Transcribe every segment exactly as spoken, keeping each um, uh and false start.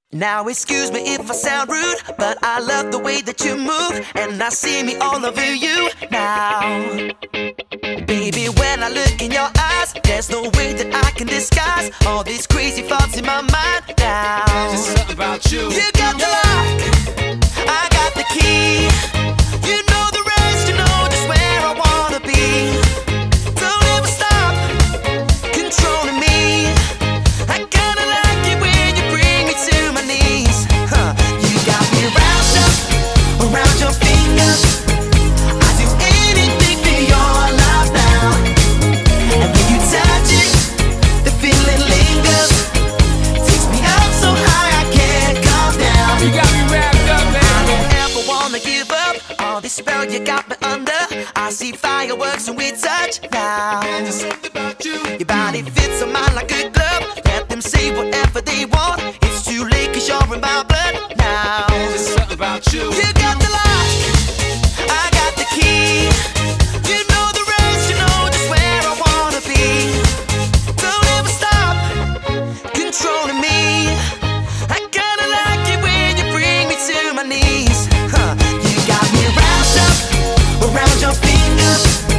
Now excuse me if I sound rude, but I love the way that you move, and I see me all over you now. Baby, when I look in your eyes, there's no way that I can disguise all these crazy thoughts in my mind now. There's something about you. You got the lock, I got the key. You know the rest, you know just where I wanna be. Don't ever stop controlling me. I kinda like it when you bring me to my knees. Huh. You got me wrapped up around your finger. I do anything for your love now. And when you touch it, the feeling lingers. Takes me up so high I can't come down. You got me wrapped up, man. I don't ever wanna give up. All this spell you got me under. I see fireworks when we touch now. There's something about you. Your body fits on mine like a glove. Let them say whatever they want. It's too late cause you're in my blood now. There's something about you. You got the lock, I got the key. You know the rest, you know just where I wanna be. Don't ever stop controlling me. I kinda like it when you bring me to my knees. Huh. You got me wrapped up around your finger.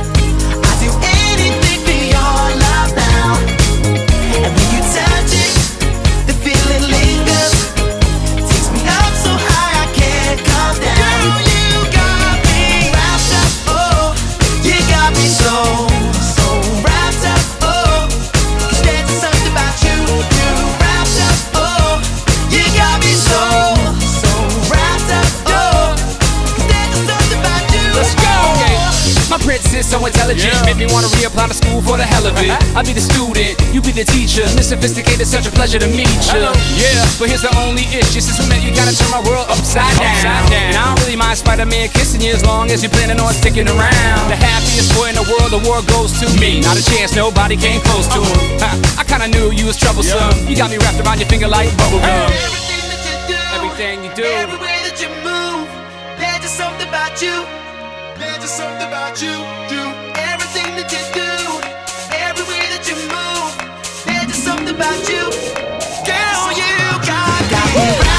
I do anything for your love now. And when you touch it, the feeling lingers. Takes me up so high I can't come down. You got me wrapped up, oh. You got me so, so wrapped up, oh. 'Cause there's just something about you, you wrapped up, oh. You got me so, so wrapped up, oh. 'Cause there's just something about you. Let's go. My princess so intelligent, Yeah. make me wanna reapply to school for the hell of it. I'll be the student, you be the teacher. Miss Sophisticated, such a pleasure to meet you. Yeah, but here's the only issue. Since we met, you gotta turn my world upside down. Upside down. And I don't really mind Spider-Man kissing you as long as you're planning on sticking around. The happiest boy in the world, the war goes to me. Not a chance, nobody came close to him. Ha, I kinda knew you was troublesome. Yeah. You got me wrapped around your finger like bubblegum. Everything that you do, Everything you do. every way that you move, there's just something about you. There's just something about you, you. Everything that you do, every way that you move, there's just something about you. Girl, you got, got me